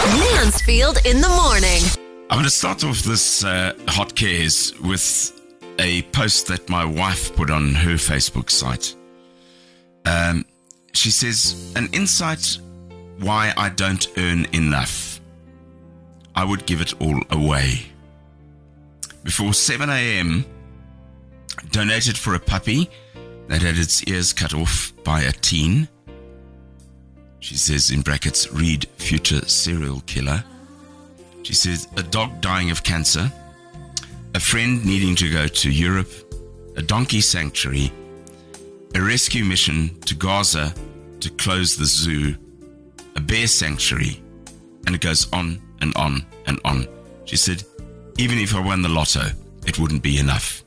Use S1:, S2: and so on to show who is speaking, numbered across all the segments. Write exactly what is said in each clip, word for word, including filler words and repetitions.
S1: Mansfield in the morning.
S2: I'm going to start off this uh, Hot Cares with a post that my wife put on her Facebook site. Um, she says, an insight why I don't earn enough. I would give it all away. Before seven a.m., donated for a puppy that had its ears cut off by a teen. She says, in brackets, read future serial killer. She says, a dog dying of cancer, a friend needing to go to Europe, a donkey sanctuary, a rescue mission to Gaza to close the zoo, a bear sanctuary, and it goes on and on and on. She said, even if I won the lotto, it wouldn't be enough.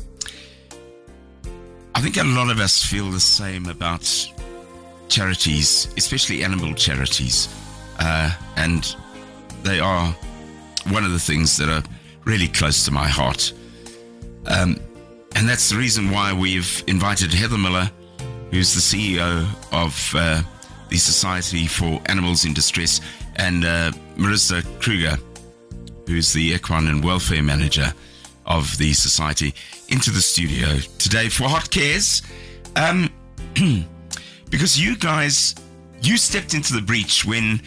S2: I think a lot of us feel the same about charities, especially animal charities, uh, and they are one of the things that are really close to my heart. Um, and that's the reason why we've invited Heather Miller, who's the C E O of uh, the Society for Animals in Distress, and uh, Marissa Kruger, who's the Equine and Welfare Manager of the Society, into the studio today for Hot Cares. Um, because you guys, you stepped into the breach when,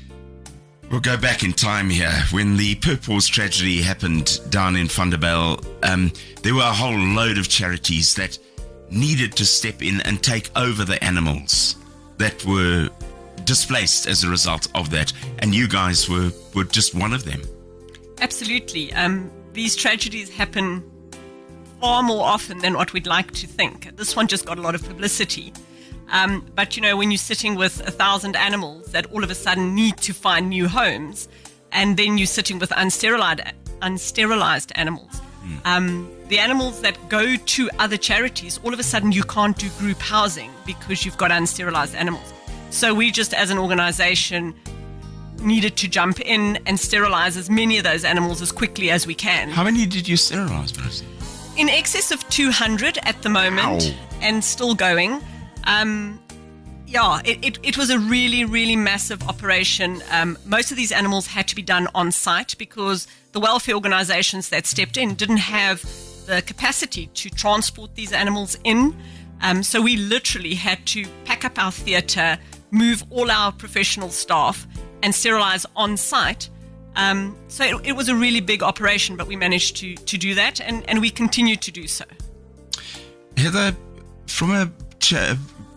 S2: we'll go back in time here, when the Purpose tragedy happened down in Vanderbijl. Um, there were a whole load of charities that needed to step in and take over the animals that were displaced as a result of that. And you guys were, were just one of them.
S3: Absolutely. Um, these tragedies happen far more often than what we'd like to think. This one just got a lot of publicity. Um, but, you know, when you're sitting with a thousand animals that all of a sudden need to find new homes, and then you're sitting with unsterilized, unsterilized animals, mm. um, the animals that go to other charities, all of a sudden you can't do group housing because you've got unsterilized animals. So we just, as an organization, needed to jump in and sterilize as many of those animals as quickly as we can.
S2: How many did you sterilize, Vanessa?
S3: In excess of two hundred at the moment.
S2: Wow.
S3: And still going. Um, yeah, it, it, it was a really, really massive operation. Um, most of these animals had to be done on site because the welfare organizations that stepped in didn't have the capacity to transport these animals in. Um, so we literally had to pack up our theatre, move all our professional staff, and sterilize on site. Um, so it, it was a really big operation, but we managed to to do that, and, and we continue to do so.
S2: Heather, from a, cha-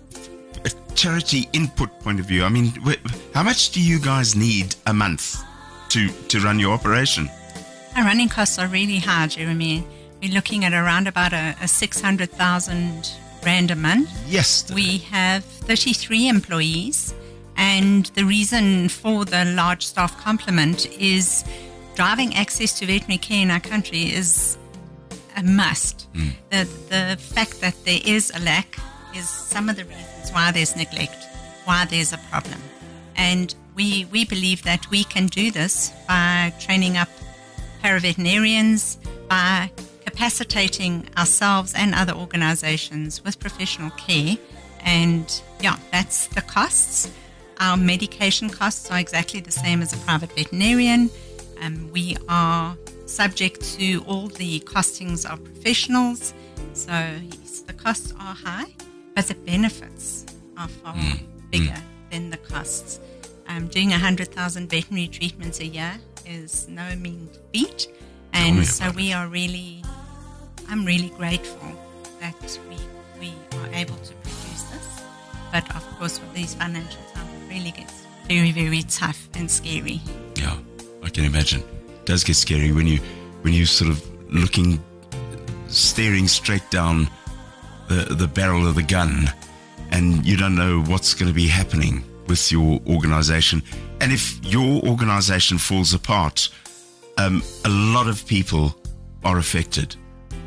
S2: a charity input point of view, I mean, wh- how much do you guys need a month to, to run your operation?
S4: Our running costs are really high, Jeremy. We're looking at around about a, a six hundred thousand rand a month.
S2: Yes.
S4: We have thirty-three employees. And the reason for the large staff complement is driving access to veterinary care in our country is a must. Mm. The, the fact that there is a lack is some of the reasons why there's neglect, why there's a problem. And we, we believe that we can do this by training up paraveterinarians, by capacitating ourselves and other organizations with professional care. And yeah, that's the costs. Our medication costs are exactly the same as a private veterinarian. Um, we are subject to all the costings of professionals. So yes, the costs are high, but the benefits are far mm. bigger mm. than the costs. Um, doing one hundred thousand veterinary treatments a year is no mean feat. And so we are really, I'm really grateful that we, we are able to produce this. But of course, with these financial times, really gets very, very tough and scary.
S2: Yeah, I can imagine. It does get scary when you when you sort of looking, staring straight down the the barrel of the gun, and you don't know what's going to be happening with your organization. And if your organization falls apart, um, a lot of people are affected.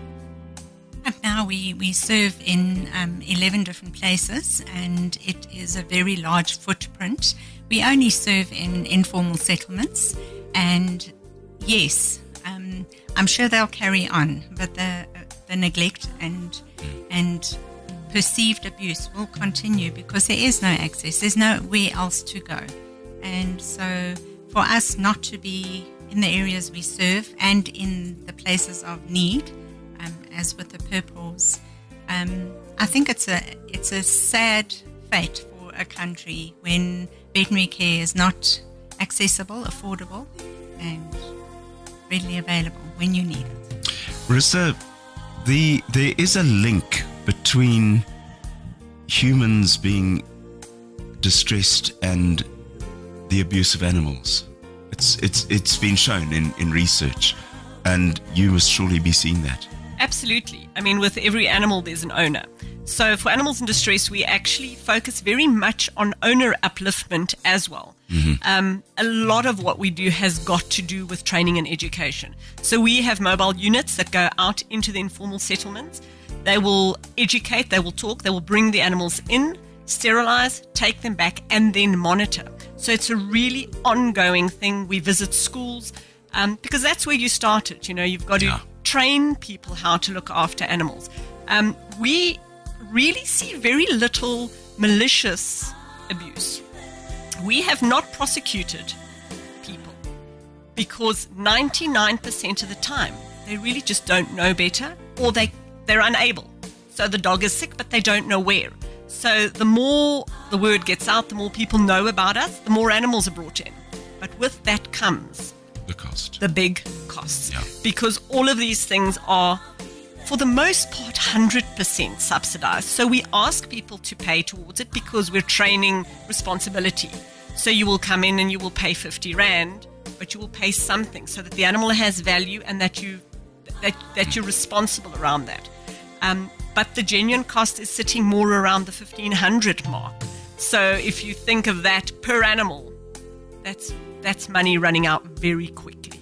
S4: Now we, we serve in um, eleven different places, and it is a very large footprint. We only serve in informal settlements, and yes, um, I'm sure they'll carry on, but the the neglect and and perceived abuse will continue because there is no access. There's nowhere else to go, and so for us not to be in the areas we serve and in the places of need, um, as with the purpose, um, I think it's a it's a sad fate for a country when veterinary care is not accessible, affordable, and readily available when you need it.
S2: Marissa, the there is a link between humans being distressed and the abuse of animals. It's it's it's been shown in, in research, and you must surely be seeing that.
S3: Absolutely. I mean, with every animal, there's an owner. So for animals in distress, we actually focus very much on owner upliftment as well. Mm-hmm. Um, a lot of what we do has got to do with training and education. So we have mobile units that go out into the informal settlements. They will educate, they will talk, they will bring the animals in, sterilize, take them back, and then monitor. So it's a really ongoing thing. We visit schools um, because that's where you started. You know, you've got to yeah. train people how to look after animals. Um, we really see very little malicious abuse. We have not prosecuted people because ninety-nine percent of the time they really just don't know better, or they, they're unable. So the dog is sick, but they don't know where. So the more the word gets out, the more people know about us, the more animals are brought in. But with that comes
S2: the cost,
S3: the big costs,
S2: yeah.
S3: because all of these things are, for the most part, one hundred percent subsidized. So we ask people to pay towards it because we're training responsibility. So you will come in and you will pay fifty rand, but you will pay something so that the animal has value and that, you, that, that you're responsible around that. Um, but the genuine cost is sitting more around the fifteen hundred mark. So if you think of that per animal, that's that's money running out very quickly.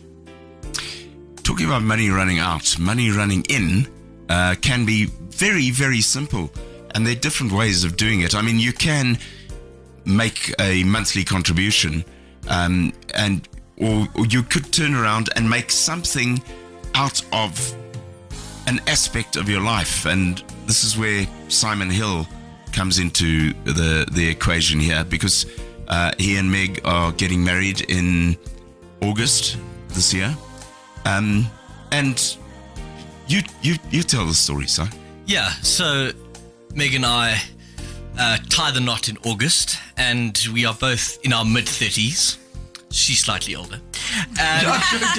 S2: Talking about money running out, money running in uh, can be very, very simple. And there are different ways of doing it. I mean, you can make a monthly contribution um, and or, or you could turn around and make something out of an aspect of your life. And this is where Simon Hill comes into the, the equation here, because uh, he and Meg are getting married in August this year. Um, and you, you, you tell the story, Si.
S5: Yeah, so Meg and I uh, tie the knot in August, and we are both in our mid-thirties. She's slightly older. And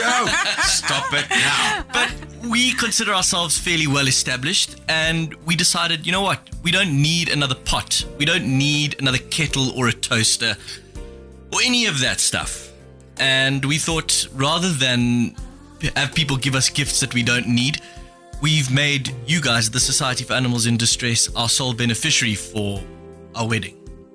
S2: Stop it now.
S5: But we consider ourselves fairly well established, and we decided, you know what, we don't need another pot. We don't need another kettle or a toaster or any of that stuff. And we thought, rather than have people give us gifts that we don't need, we've made you guys, the Society for Animals in Distress, our sole beneficiary for our wedding.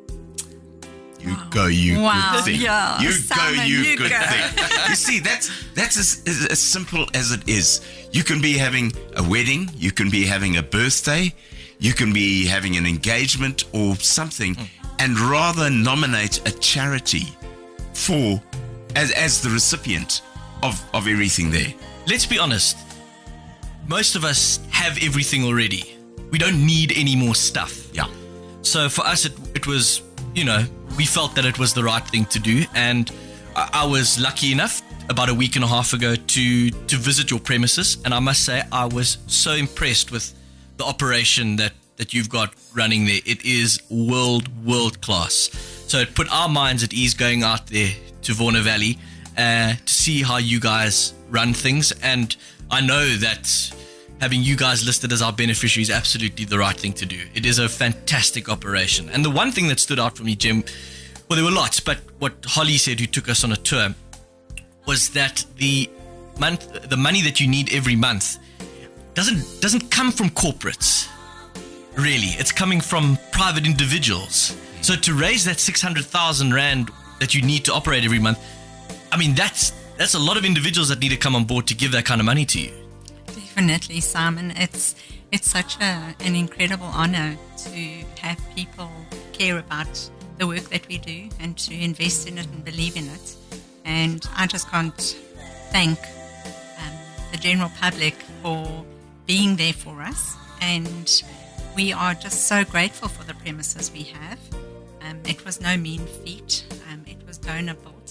S2: You go, you
S4: Wow,
S2: good thing.
S4: yeah.
S2: You
S4: Simon,
S2: go, you,
S4: you
S2: good
S4: go.
S2: thing. You see, that's that's as, as, as simple as it is. You can be having a wedding, you can be having a birthday, you can be having an engagement or something, mm. and rather nominate a charity for as as the recipient of, of everything there.
S5: Let's be honest. Most of us have everything already. We don't need any more stuff.
S2: Yeah.
S5: So for us, it it was, you know, we felt that it was the right thing to do. And I, I was lucky enough about a week and a half ago to, to visit your premises. And I must say, I was so impressed with the operation that, that you've got running there. It is world, world class. So it put our minds at ease going out there to Vorna Valley uh, to see how you guys run things. And I know that having you guys listed as our beneficiary is absolutely the right thing to do. It is a fantastic operation. And the one thing that stood out for me, Jim, well, there were lots, but what Holly said, who took us on a tour, was that the month, the money that you need every month doesn't doesn't come from corporates, really. It's coming from private individuals. So to raise that six hundred thousand rand that you need to operate every month, I mean, that's that's a lot of individuals that need to come on board to give that kind of money to you.
S4: Definitely, Simon. It's it's such a, an incredible honor to have people care about the work that we do and to invest in it and believe in it. And I just can't thank um, the general public for being there for us. And we are just so grateful for the premises we have. Um, it was no mean feat. Um, it was donor built.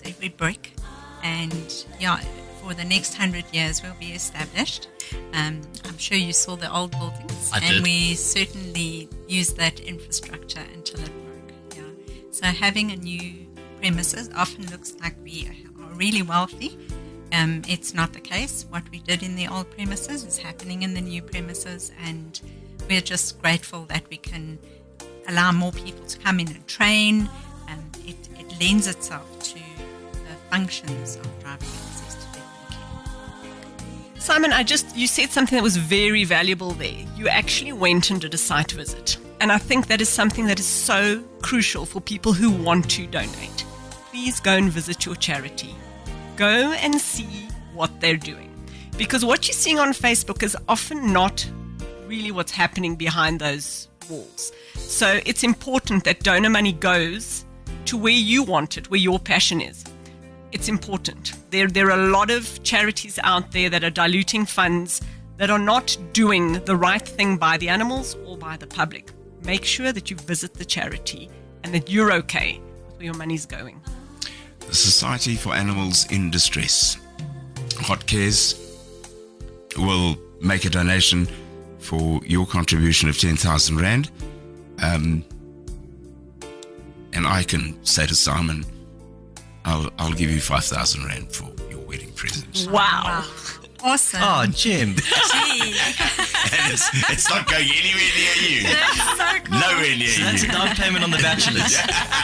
S4: supports every brick. And yeah, for the next hundred years, we'll be established. Um, I'm sure you saw the old buildings.
S5: I
S4: and
S5: did.
S4: we certainly used that infrastructure until it broke. Yeah. So having a new premises often looks like we are really wealthy. Um, it's not the case. What we did in the old premises is happening in the new premises, and we're just grateful that we can allow more people to come in and train. Um, it, it lends itself to the functions of driving access to veterinary care.
S3: Simon, I just, you said something that was very valuable there. You actually went and did a site visit. And I think that is something that is so crucial for people who want to donate. Please go and visit your charity. Go and see what they're doing. Because what you're seeing on Facebook is often not really what's happening behind those walls. So it's important that donor money goes to where you want it, where your passion is. It's important. There, there are a lot of charities out there that are diluting funds, that are not doing the right thing by the animals or by the public. Make sure that you visit the charity and that you're okay with where your money's going.
S2: The Society for Animals in Distress. Hot Cares will make a donation for your contribution of ten thousand rand. Um, and I can say to Simon, I'll, I'll give you five thousand rand for your wedding present.
S3: Wow.
S4: Awesome.
S5: Oh, Jim.
S4: Gee,
S2: And it's, it's not going anywhere near you.
S4: that's so cool.
S2: Nowhere near
S5: That's a
S2: you.
S5: down payment on the bachelors.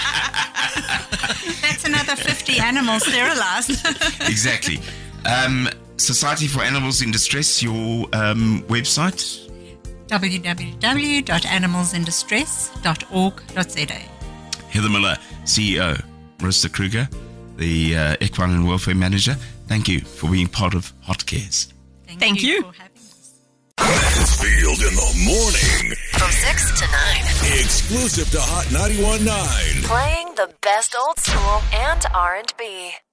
S4: That's another fifty animals sterilized.
S2: Exactly. Um, Society for Animals in Distress, your um, website?
S4: w w w dot animals in distress dot org dot z a.
S2: Heather Miller, C E O. Marissa Kruger, the uh, Equine and Welfare Manager. Thank you for being part of Hot Cares.
S4: Thank,
S3: Thank you.
S4: for having us.
S6: Mansfield in the morning.
S1: From six to nine.
S6: Exclusive to Hot ninety-one point nine.
S1: Playing the best old school and R and B.